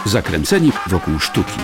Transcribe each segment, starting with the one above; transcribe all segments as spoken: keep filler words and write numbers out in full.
Zakręceni wokół sztuki.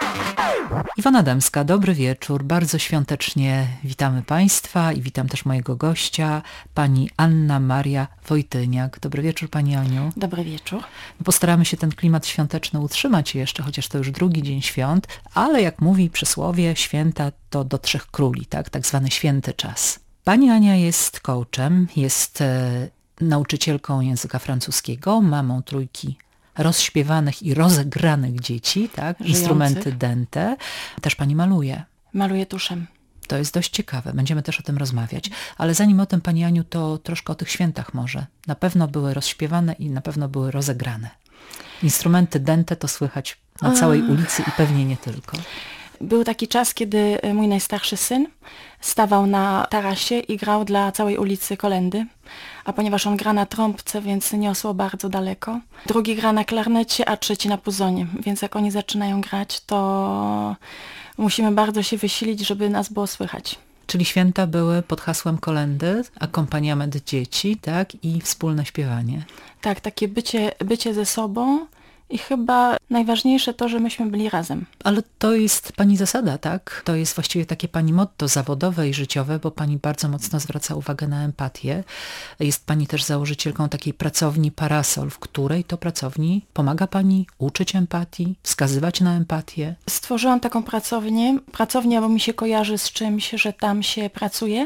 Iwona Dębska, dobry wieczór. Bardzo świątecznie witamy Państwa i witam też mojego gościa, pani Anna Maria Wojtyniak. Dobry wieczór, pani Aniu. Dobry wieczór. Postaramy się ten klimat świąteczny utrzymać jeszcze, chociaż to już drugi dzień świąt, ale jak mówi przysłowie, święta to do trzech króli, tak, tak zwany święty czas. Pani Ania jest coachem, jest e, nauczycielką języka francuskiego, mamą trójki rozśpiewanych i rozegranych dzieci, tak? Żyjących. Instrumenty dente. Też pani maluje. Maluję tuszem. To jest dość ciekawe. Będziemy też o tym rozmawiać. Ale zanim o tym, pani Aniu, to troszkę o tych świętach może. Na pewno były rozśpiewane i na pewno były rozegrane. Instrumenty dente to słychać na całej ulicy i pewnie nie tylko. Był taki czas, kiedy mój najstarszy syn stawał na tarasie i grał dla całej ulicy kolędy. A ponieważ on gra na trąbce, więc niosło bardzo daleko. Drugi gra na klarnecie, a trzeci na puzonie. Więc jak oni zaczynają grać, to musimy bardzo się wysilić, żeby nas było słychać. Czyli święta były pod hasłem kolędy, akompaniament dzieci, tak? I wspólne śpiewanie. Tak, takie bycie, bycie ze sobą. I chyba najważniejsze to, że myśmy byli razem. Ale to jest pani zasada, tak? To jest właściwie takie pani motto zawodowe i życiowe, bo pani bardzo mocno zwraca uwagę na empatię. Jest pani też założycielką takiej pracowni Parasol, w której to pracowni pomaga pani uczyć empatii, wskazywać na empatię. Stworzyłam taką pracownię. Pracownia, bo mi się kojarzy z czymś, że tam się pracuje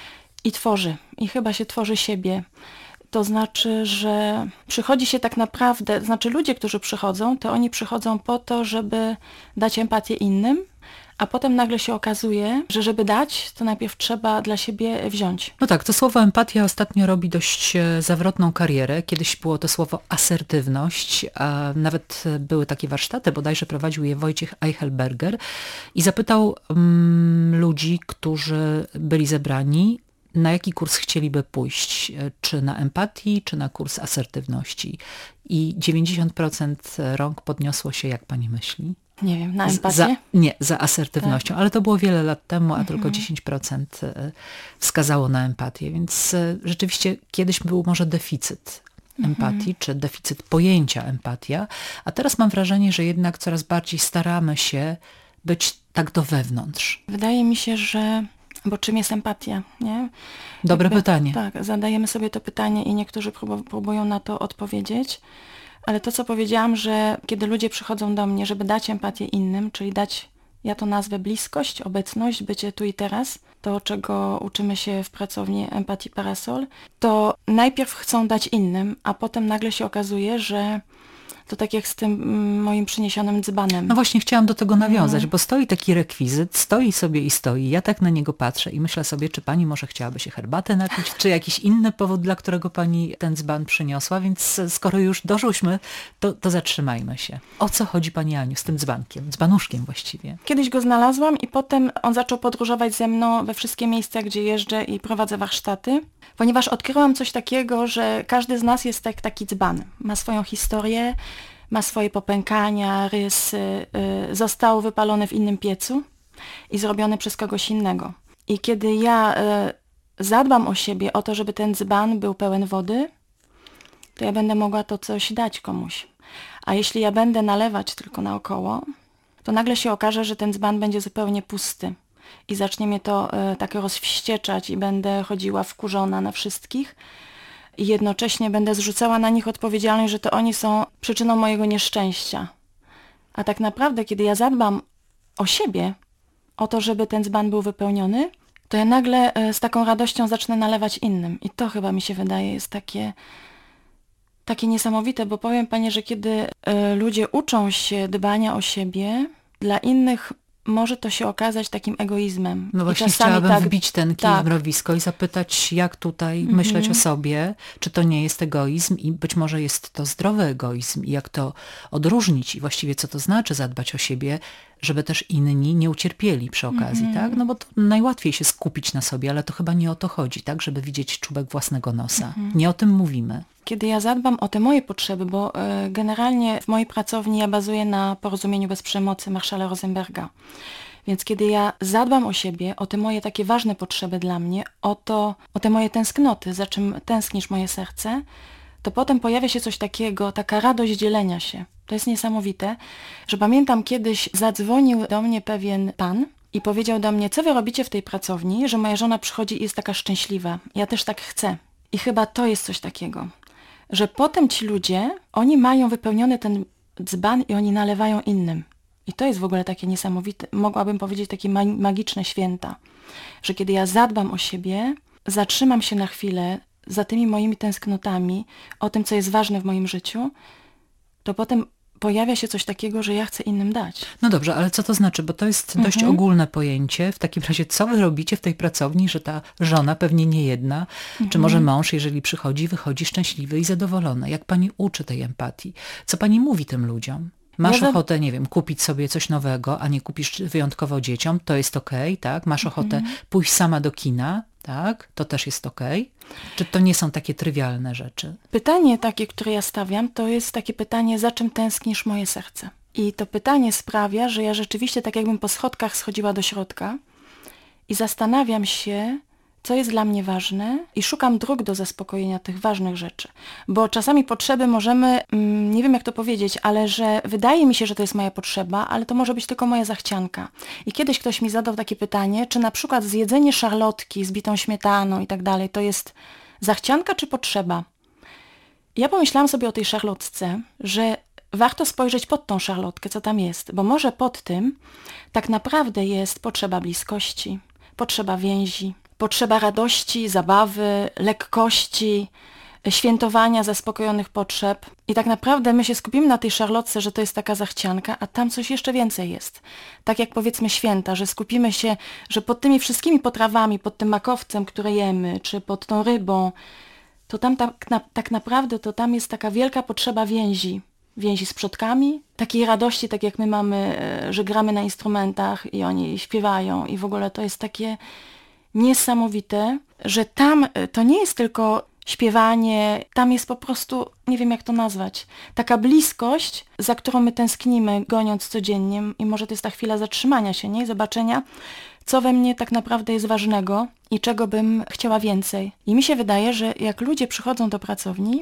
i tworzy. I chyba się tworzy siebie. To znaczy, że przychodzi się tak naprawdę, znaczy ludzie, którzy przychodzą, to oni przychodzą po to, żeby dać empatię innym, a potem nagle się okazuje, że żeby dać, to najpierw trzeba dla siebie wziąć. No tak, to słowo empatia ostatnio robi dość zawrotną karierę. Kiedyś było to słowo asertywność, a nawet były takie warsztaty, bodajże prowadził je Wojciech Eichelberger i zapytał um, ludzi, którzy byli zebrani, na jaki kurs chcieliby pójść, czy na empatii, czy na kurs asertywności. I dziewięćdziesiąt procent rąk podniosło się, jak pani myśli? Nie wiem, na empatię? Za, nie, za asertywnością, tak. Ale to było wiele lat temu, a mhm. tylko dziesięć procent wskazało na empatię, więc rzeczywiście kiedyś był może deficyt empatii, mhm. czy deficyt pojęcia empatia, a teraz mam wrażenie, że jednak coraz bardziej staramy się być tak do wewnątrz. Wydaje mi się, że Bo czym jest empatia, nie? Dobre Jakby, pytanie. Tak, zadajemy sobie to pytanie i niektórzy prób- próbują na to odpowiedzieć, ale to, co powiedziałam, że kiedy ludzie przychodzą do mnie, żeby dać empatię innym, czyli dać, ja to nazwę bliskość, obecność, bycie tu i teraz, to czego uczymy się w pracowni Empatii Parasol, to najpierw chcą dać innym, a potem nagle się okazuje, że to tak jak z tym moim przyniesionym dzbanem. No właśnie chciałam do tego nawiązać, mm. bo stoi taki rekwizyt, stoi sobie i stoi. Ja tak na niego patrzę i myślę sobie, czy pani może chciałaby się herbatę napić, czy jakiś inny powód, dla którego pani ten dzban przyniosła, więc skoro już doszłyśmy, to, to zatrzymajmy się. O co chodzi pani Aniu z tym dzbankiem, dzbanuszkiem właściwie? Kiedyś go znalazłam i potem on zaczął podróżować ze mną we wszystkie miejsca, gdzie jeżdżę i prowadzę warsztaty, ponieważ odkryłam coś takiego, że każdy z nas jest tak, taki dzban. Ma swoją historię, ma swoje popękania, rysy, y, został wypalony w innym piecu i zrobiony przez kogoś innego. I kiedy ja y, zadbam o siebie, o to, żeby ten dzban był pełen wody, to ja będę mogła to coś dać komuś. A jeśli ja będę nalewać tylko naokoło, to nagle się okaże, że ten dzban będzie zupełnie pusty. I zacznie mnie to y, tak rozwścieczać i będę chodziła wkurzona na wszystkich. I jednocześnie będę zrzucała na nich odpowiedzialność, że to oni są przyczyną mojego nieszczęścia. A tak naprawdę, kiedy ja zadbam o siebie, o to, żeby ten dzban był wypełniony, to ja nagle z taką radością zacznę nalewać innym. I to chyba mi się wydaje jest takie, takie niesamowite, bo powiem pani, że kiedy ludzie uczą się dbania o siebie, dla innych może to się okazać takim egoizmem. No właśnie chciałabym tak, wbić ten kij tak. w mrowisko i zapytać, jak tutaj mm-hmm. myśleć o sobie, czy to nie jest egoizm i być może jest to zdrowy egoizm i jak to odróżnić i właściwie co to znaczy zadbać o siebie, żeby też inni nie ucierpieli przy okazji, mm-hmm. tak? No bo to najłatwiej się skupić na sobie, ale to chyba nie o to chodzi, tak? Żeby widzieć czubek własnego nosa. Mm-hmm. Nie o tym mówimy. Kiedy ja zadbam o te moje potrzeby, bo y, generalnie w mojej pracowni ja bazuję na porozumieniu bez przemocy Marszala Rosenberga. Więc kiedy ja zadbam o siebie, o te moje takie ważne potrzeby dla mnie, o, to, o te moje tęsknoty, za czym tęsknisz moje serce, to potem pojawia się coś takiego, taka radość dzielenia się. To jest niesamowite, że pamiętam kiedyś zadzwonił do mnie pewien pan i powiedział do mnie, co wy robicie w tej pracowni, że moja żona przychodzi i jest taka szczęśliwa. Ja też tak chcę. I chyba to jest coś takiego, że potem ci ludzie, oni mają wypełniony ten dzban i oni nalewają innym. I to jest w ogóle takie niesamowite, mogłabym powiedzieć takie magiczne święta, że kiedy ja zadbam o siebie, zatrzymam się na chwilę za tymi moimi tęsknotami, o tym, co jest ważne w moim życiu, to potem pojawia się coś takiego, że ja chcę innym dać. No dobrze, ale co to znaczy? Bo to jest dość Mhm. ogólne pojęcie. W takim razie, co wy robicie w tej pracowni, że ta żona, pewnie nie jedna, Mhm. czy może mąż, jeżeli przychodzi, wychodzi szczęśliwy i zadowolony? Jak pani uczy tej empatii? Co pani mówi tym ludziom? Masz Ja za- ochotę, nie wiem, kupić sobie coś nowego, a nie kupisz wyjątkowo dzieciom, to jest okej, tak? Masz ochotę pójść sama do kina, tak? To też jest okej. Czy to nie są takie trywialne rzeczy? Pytanie takie, które ja stawiam, to jest takie pytanie, za czym tęsknisz moje serce? I to pytanie sprawia, że ja rzeczywiście tak jakbym po schodkach schodziła do środka i zastanawiam się, co jest dla mnie ważne i szukam dróg do zaspokojenia tych ważnych rzeczy. Bo czasami potrzeby możemy, mm, nie wiem jak to powiedzieć, ale że wydaje mi się, że to jest moja potrzeba, ale to może być tylko moja zachcianka. I kiedyś ktoś mi zadał takie pytanie, czy na przykład zjedzenie szarlotki z bitą śmietaną i tak dalej, to jest zachcianka czy potrzeba? Ja pomyślałam sobie o tej szarlotce, że warto spojrzeć pod tą szarlotkę, co tam jest, bo może pod tym tak naprawdę jest potrzeba bliskości, potrzeba więzi, potrzeba radości, zabawy, lekkości, świętowania zaspokojonych potrzeb. I tak naprawdę my się skupimy na tej szarlotce, że to jest taka zachcianka, a tam coś jeszcze więcej jest. Tak jak powiedzmy święta, że skupimy się, że pod tymi wszystkimi potrawami, pod tym makowcem, które jemy, czy pod tą rybą, to tam tak, na, tak naprawdę to tam jest taka wielka potrzeba więzi. Więzi z przodkami, takiej radości, tak jak my mamy, że gramy na instrumentach i oni śpiewają i w ogóle to jest takie niesamowite, że tam to nie jest tylko śpiewanie, tam jest po prostu, nie wiem jak to nazwać, taka bliskość, za którą my tęsknimy, goniąc codziennie i może to jest ta chwila zatrzymania się, nie? I zobaczenia, co we mnie tak naprawdę jest ważnego i czego bym chciała więcej. I mi się wydaje, że jak ludzie przychodzą do pracowni,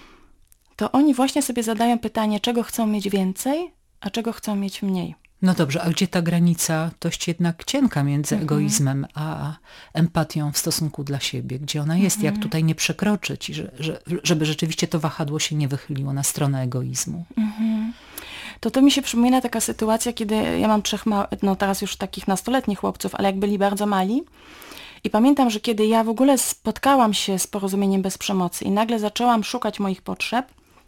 to oni właśnie sobie zadają pytanie, czego chcą mieć więcej, a czego chcą mieć mniej. No dobrze, a gdzie ta granica dość jednak cienka między Mhm. egoizmem a empatią w stosunku dla siebie? Gdzie ona jest? Jak tutaj nie przekroczyć? I że, że, żeby rzeczywiście to wahadło się nie wychyliło na stronę egoizmu? To to mi się przypomina taka sytuacja, kiedy ja mam trzech, ma- no teraz już takich nastoletnich chłopców, ale jak byli bardzo mali. I pamiętam, że kiedy ja w ogóle spotkałam się z porozumieniem bez przemocy i nagle zaczęłam szukać moich potrzeb,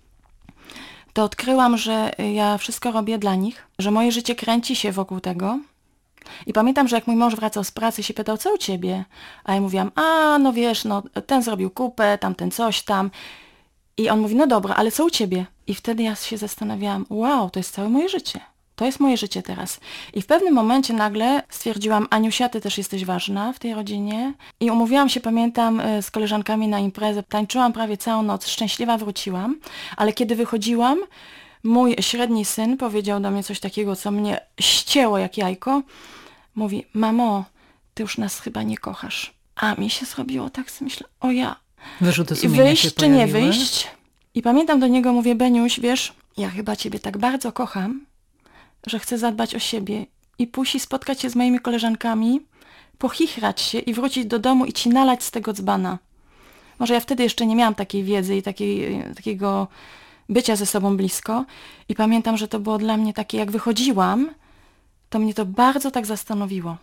to odkryłam, że ja wszystko robię dla nich, że moje życie kręci się wokół tego. I pamiętam, że jak mój mąż wracał z pracy, się pytał, co u ciebie? A ja mówiłam, a no wiesz, no ten zrobił kupę, tamten coś tam. I on mówi, no dobra, ale co u ciebie? I wtedy ja się zastanawiałam, wow, to jest całe moje życie. To jest moje życie teraz. I w pewnym momencie nagle stwierdziłam, Aniusia, ty też jesteś ważna w tej rodzinie. I umówiłam się, pamiętam, z koleżankami na imprezę. Tańczyłam prawie całą noc, szczęśliwa wróciłam. Ale kiedy wychodziłam, mój średni syn powiedział do mnie coś takiego, co mnie ścięło jak jajko. Mówi, mamo, ty już nas chyba nie kochasz. A mi się zrobiło tak, że myślę, o ja, Wyrzuty sumienia wyjść się czy nie pojawiły? wyjść? I pamiętam do niego, mówię, Beniuś, wiesz, ja chyba ciebie tak bardzo kocham, że chcę zadbać o siebie i pójść i spotkać się z moimi koleżankami, pochichrać się i wrócić do domu i ci nalać z tego dzbana. Może ja wtedy jeszcze nie miałam takiej wiedzy i takiej, takiego bycia ze sobą blisko. I pamiętam, że to było dla mnie takie, jak wychodziłam, to mnie to bardzo tak zastanowiło,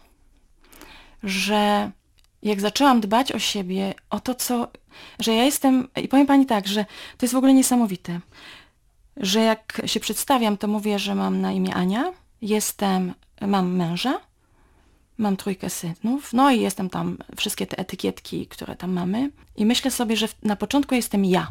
że jak zaczęłam dbać o siebie, o to, co... że ja jestem... I powiem pani tak, że to jest w ogóle niesamowite, że jak się przedstawiam, to mówię, że mam na imię Ania, jestem, mam męża, mam trójkę synów, no i jestem tam, wszystkie te etykietki, które tam mamy. I myślę sobie, że na początku jestem ja.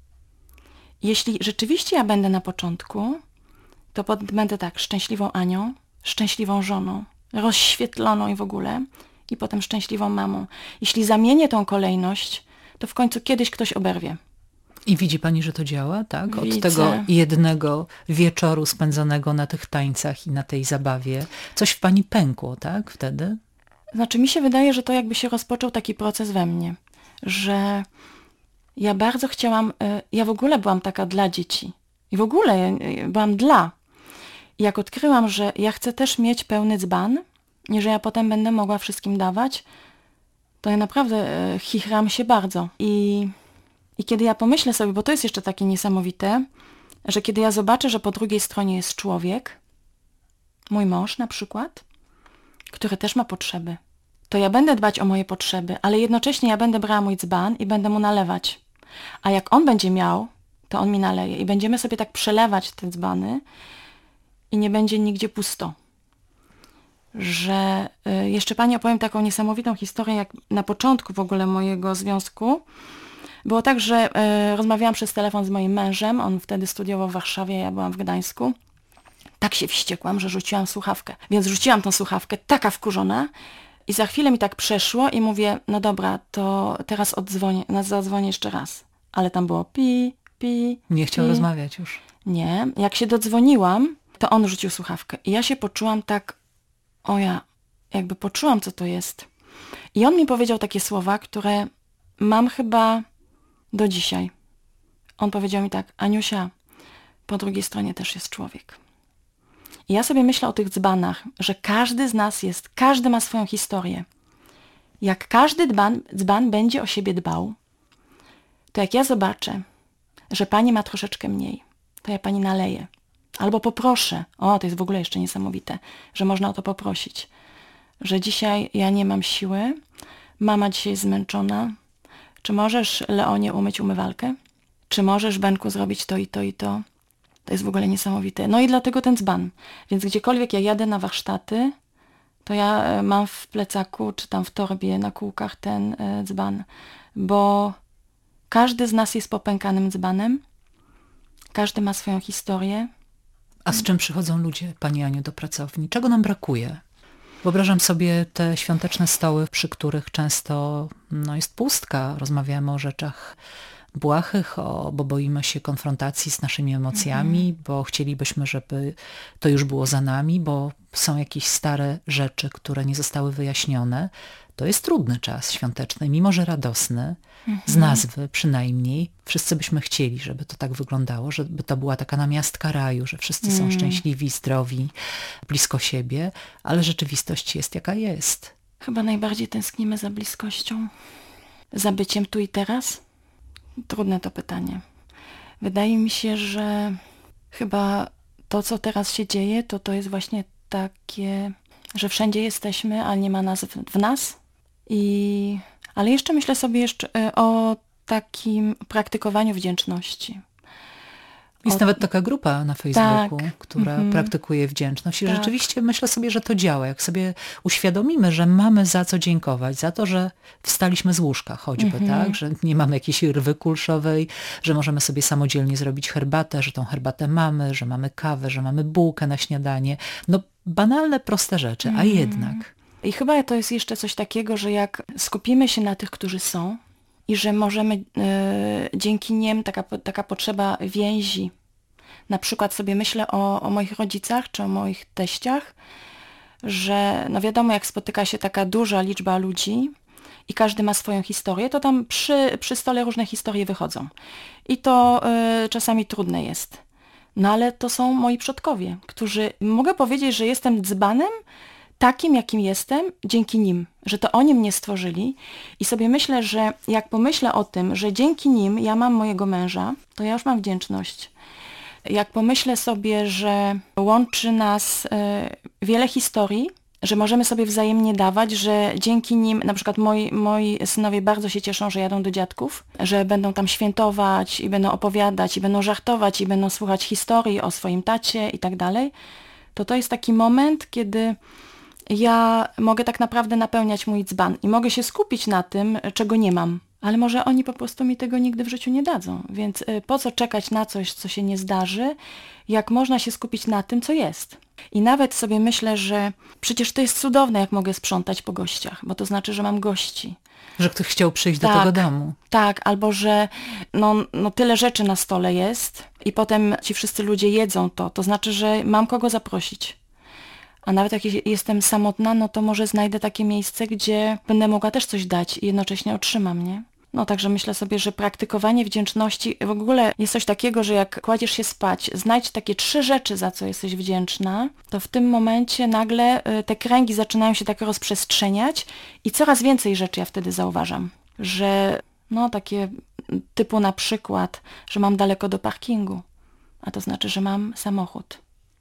Jeśli rzeczywiście ja będę na początku, to pod, będę tak, szczęśliwą Anią, szczęśliwą żoną, rozświetloną i w ogóle, i potem szczęśliwą mamą. Jeśli zamienię tą kolejność, to w końcu kiedyś ktoś oberwie. I widzi pani, że to działa, tak? Od Widzę. tego jednego wieczoru spędzonego na tych tańcach i na tej zabawie, coś w pani pękło, tak? Wtedy? Znaczy mi się wydaje, że to jakby się rozpoczął taki proces we mnie, że Ja bardzo chciałam, ja w ogóle byłam taka dla dzieci. I w ogóle byłam dla. I jak odkryłam, że ja chcę też mieć pełny dzban i że ja potem będę mogła wszystkim dawać, to ja naprawdę chichram się bardzo. I, I kiedy ja pomyślę sobie, bo to jest jeszcze takie niesamowite, że kiedy ja zobaczę, że po drugiej stronie jest człowiek, mój mąż na przykład, który też ma potrzeby, to ja będę dbać o moje potrzeby, ale jednocześnie ja będę brała mój dzban i będę mu nalewać. A jak on będzie miał, to on mi naleje. I będziemy sobie tak przelewać te dzbany i nie będzie nigdzie pusto. Że y, jeszcze pani opowiem taką niesamowitą historię, jak na początku w ogóle mojego związku. Było tak, że y, rozmawiałam przez telefon z moim mężem, on wtedy studiował w Warszawie, ja byłam w Gdańsku. Tak się wściekłam, że rzuciłam słuchawkę. Więc rzuciłam tą słuchawkę, taka wkurzona, i za chwilę mi tak przeszło i mówię, no dobra, to teraz odzwonię, zadzwonię jeszcze raz. Ale tam było pi, pi, Nie chciał pi. rozmawiać już. Nie. Jak się dodzwoniłam, to on rzucił słuchawkę. I ja się poczułam tak, o ja, jakby poczułam, co to jest. I on mi powiedział takie słowa, które mam chyba do dzisiaj. On powiedział mi tak, Aniusia, po drugiej stronie też jest człowiek. I ja sobie myślę o tych dzbanach, że każdy z nas jest, każdy ma swoją historię. Jak każdy dzban, dzban będzie o siebie dbał, to jak ja zobaczę, że pani ma troszeczkę mniej, to ja pani naleję. Albo poproszę. O, to jest w ogóle jeszcze niesamowite, że można o to poprosić. Że dzisiaj ja nie mam siły, mama dzisiaj jest zmęczona. Czy możesz, Leonie, umyć umywalkę? Czy możesz, Benku, zrobić to i to i to? To jest w ogóle niesamowite. No i dlatego ten dzban. Więc gdziekolwiek ja jadę na warsztaty, to ja mam w plecaku, czy tam w torbie, na kółkach ten dzban. Bo każdy z nas jest popękanym dzbanem. Każdy ma swoją historię. A z czym przychodzą ludzie, pani Aniu, do pracowni? Czego nam brakuje? Wyobrażam sobie te świąteczne stoły, przy których często no, jest pustka. Rozmawiamy o rzeczach błahych, o, bo boimy się konfrontacji z naszymi emocjami, mhm. bo chcielibyśmy, żeby to już było za nami, bo są jakieś stare rzeczy, które nie zostały wyjaśnione. To jest trudny czas świąteczny, mimo że radosny, mhm. z nazwy przynajmniej. Wszyscy byśmy chcieli, żeby to tak wyglądało, żeby to była taka namiastka raju, że wszyscy mhm. są szczęśliwi, zdrowi, blisko siebie, ale rzeczywistość jest jaka jest. Chyba najbardziej tęsknimy za bliskością, za byciem tu i teraz. Trudne to pytanie. Wydaje mi się, że chyba to, co teraz się dzieje, to to jest właśnie takie, że wszędzie jesteśmy, ale nie ma nas w, w nas. I, ale jeszcze myślę sobie jeszcze o takim praktykowaniu wdzięczności. Jest o... nawet taka grupa na Facebooku, tak. która mm-hmm. praktykuje wdzięczność i tak. rzeczywiście myślę sobie, że to działa. Jak sobie uświadomimy, że mamy za co dziękować, za to, że wstaliśmy z łóżka choćby, mm-hmm. tak, że nie mamy jakiejś rwy kulszowej, że możemy sobie samodzielnie zrobić herbatę, że tą herbatę mamy, że mamy kawę, że mamy bułkę na śniadanie. No banalne, proste rzeczy, mm-hmm. a jednak. I chyba to jest jeszcze coś takiego, że jak skupimy się na tych, którzy są, i że możemy y, dzięki nim, taka, taka potrzeba więzi. Na przykład sobie myślę o, o moich rodzicach czy o moich teściach, że no wiadomo, jak spotyka się taka duża liczba ludzi i każdy ma swoją historię, to tam przy, przy stole różne historie wychodzą. I to y, czasami trudne jest. No ale to są moi przodkowie, którzy, mogę powiedzieć, że jestem dzbanem, takim, jakim jestem, dzięki nim, że to oni mnie stworzyli i sobie myślę, że jak pomyślę o tym, że dzięki nim ja mam mojego męża, to ja już mam wdzięczność. Jak pomyślę sobie, że łączy nas y, wiele historii, że możemy sobie wzajemnie dawać, że dzięki nim, na przykład moi, moi synowie bardzo się cieszą, że jadą do dziadków, że będą tam świętować i będą opowiadać i będą żartować i będą słuchać historii o swoim tacie i tak dalej, to to jest taki moment, kiedy ja mogę tak naprawdę napełniać mój dzban i mogę się skupić na tym, czego nie mam. Ale może oni po prostu mi tego nigdy w życiu nie dadzą. Więc po co czekać na coś, co się nie zdarzy, jak można się skupić na tym, co jest. I nawet sobie myślę, że przecież to jest cudowne, jak mogę sprzątać po gościach, bo to znaczy, że mam gości. Że ktoś chciał przyjść tak, do tego domu. Tak, albo że no, no tyle rzeczy na stole jest i potem ci wszyscy ludzie jedzą to. To znaczy, że mam kogo zaprosić. A nawet jak jestem samotna, no to może znajdę takie miejsce, gdzie będę mogła też coś dać i jednocześnie otrzymam, nie? No także myślę sobie, że praktykowanie wdzięczności, w ogóle jest coś takiego, że jak kładziesz się spać, znajdź takie trzy rzeczy, za co jesteś wdzięczna, to w tym momencie nagle te kręgi zaczynają się tak rozprzestrzeniać i coraz więcej rzeczy ja wtedy zauważam, że no takie typu na przykład, że mam daleko do parkingu, a to znaczy, że mam samochód.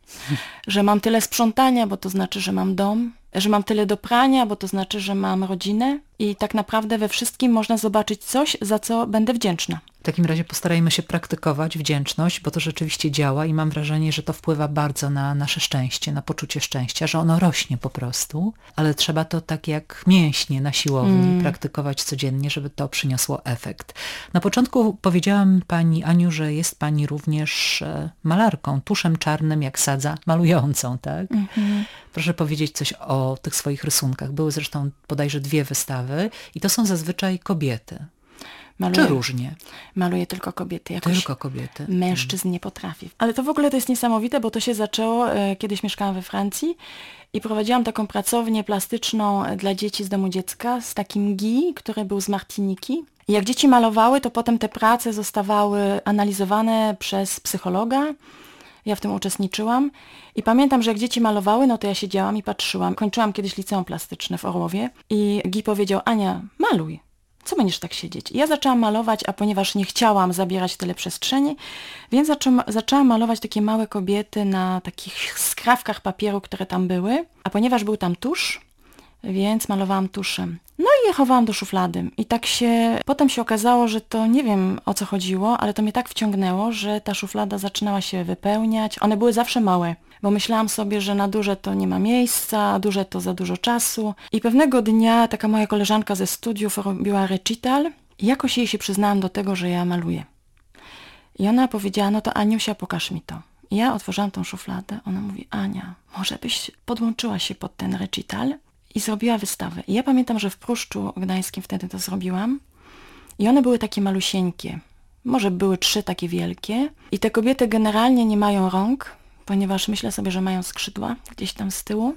Że mam tyle sprzątania, bo to znaczy, że mam dom, że mam tyle do prania, bo to znaczy, że mam rodzinę i tak naprawdę we wszystkim można zobaczyć coś, za co będę wdzięczna. W takim razie postarajmy się praktykować wdzięczność, bo to rzeczywiście działa i mam wrażenie, że to wpływa bardzo na nasze szczęście, na poczucie szczęścia, że ono rośnie po prostu, ale trzeba to tak jak mięśnie na siłowni mm. praktykować codziennie, żeby to przyniosło efekt. Na początku powiedziałam pani Aniu, że jest pani również malarką, tuszem czarnym jak sadza, malującą, tak? Mm-hmm. Proszę powiedzieć coś o tych swoich rysunkach. Były zresztą bodajże dwie wystawy i to są zazwyczaj kobiety. Maluję, Czy różnie? Maluję tylko kobiety. Jakoś tylko kobiety. Mężczyzn hmm. nie potrafię. Ale to w ogóle to jest niesamowite, bo to się zaczęło, e, kiedyś mieszkałam we Francji i prowadziłam taką pracownię plastyczną dla dzieci z domu dziecka z takim Guy, który był z Martiniki. I jak dzieci malowały, to potem te prace zostawały analizowane przez psychologa. Ja w tym uczestniczyłam i pamiętam, że jak dzieci malowały, no to ja siedziałam i patrzyłam. Kończyłam kiedyś liceum plastyczne w Orłowie i Guy powiedział: Ania, maluj. Co będziesz tak siedzieć? I ja zaczęłam malować, a ponieważ nie chciałam zabierać tyle przestrzeni, więc zaczą, zaczęłam malować takie małe kobiety na takich skrawkach papieru, które tam były, a ponieważ był tam tusz, więc malowałam tuszem. No i je chowałam do szuflady. I tak się, potem się okazało, że to nie wiem o co chodziło, ale to mnie tak wciągnęło, że ta szuflada zaczynała się wypełniać. One były zawsze małe, bo myślałam sobie, że na duże to nie ma miejsca, a duże to za dużo czasu. I pewnego dnia taka moja koleżanka ze studiów robiła recital i jakoś jej się przyznałam do tego, że ja maluję. I ona powiedziała: no to Aniusia, pokaż mi to. I ja otworzyłam tą szufladę. Ona mówi: Ania, może byś podłączyła się pod ten recital? I zrobiła wystawę. I ja pamiętam, że w Pruszczu Gdańskim wtedy to zrobiłam. I one były takie malusieńkie. Może były trzy takie wielkie. I te kobiety generalnie nie mają rąk, ponieważ myślę sobie, że mają skrzydła gdzieś tam z tyłu.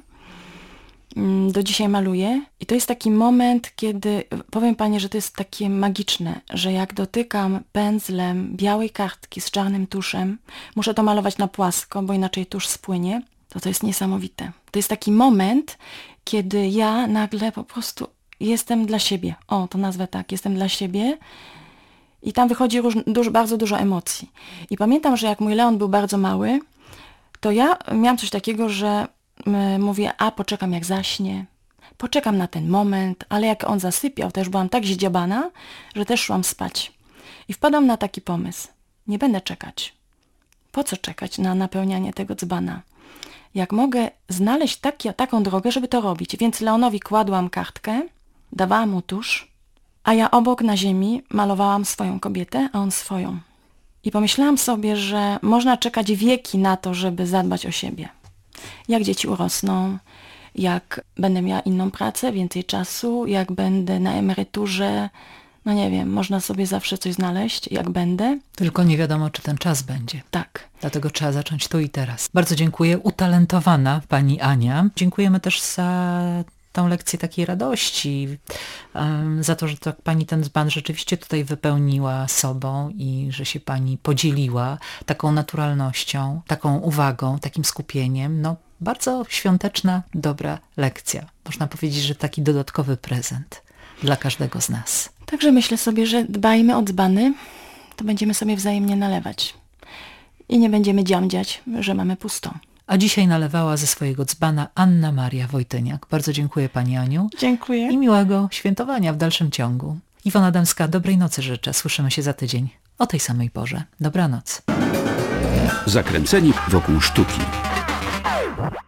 Do dzisiaj maluję. I to jest taki moment, kiedy, powiem pani, że to jest takie magiczne, że jak dotykam pędzlem białej kartki z czarnym tuszem, muszę to malować na płasko, bo inaczej tusz spłynie, to to jest niesamowite. To jest taki moment, kiedy ja nagle po prostu jestem dla siebie. O, to nazwę tak, jestem dla siebie i tam wychodzi róż, duż, bardzo dużo emocji. I pamiętam, że jak mój Leon był bardzo mały, to ja miałam coś takiego, że y, mówię, a poczekam jak zaśnie, poczekam na ten moment, ale jak on zasypiał, to już byłam tak zdziabana, że też szłam spać. I wpadłam na taki pomysł, nie będę czekać. Po co czekać na napełnianie tego dzbana? Jak mogę znaleźć taki, taką drogę, żeby to robić. Więc Leonowi kładłam kartkę, dawałam mu tusz, a ja obok na ziemi malowałam swoją kobietę, a on swoją. I pomyślałam sobie, że można czekać wieki na to, żeby zadbać o siebie. Jak dzieci urosną, jak będę miała inną pracę, więcej czasu, jak będę na emeryturze, no nie wiem, można sobie zawsze coś znaleźć, jak będę. Tylko nie wiadomo, czy ten czas będzie. Tak. Dlatego trzeba zacząć tu i teraz. Bardzo dziękuję. Utalentowana pani Ania. Dziękujemy też za tą lekcję takiej radości, um, za to, że tak pani ten dzban rzeczywiście tutaj wypełniła sobą i że się pani podzieliła taką naturalnością, taką uwagą, takim skupieniem. No, bardzo świąteczna, dobra lekcja. Można powiedzieć, że taki dodatkowy prezent dla każdego z nas. Także myślę sobie, że dbajmy o dzbany, to będziemy sobie wzajemnie nalewać. I nie będziemy dziamdziać, że mamy pusto. A dzisiaj nalewała ze swojego dzbana Anna Maria Wojtyniak. Bardzo dziękuję pani Aniu. Dziękuję. I miłego świętowania w dalszym ciągu. Iwona Adamska, dobrej nocy życzę. Słyszymy się za tydzień o tej samej porze. Dobranoc. Zakręceni wokół sztuki.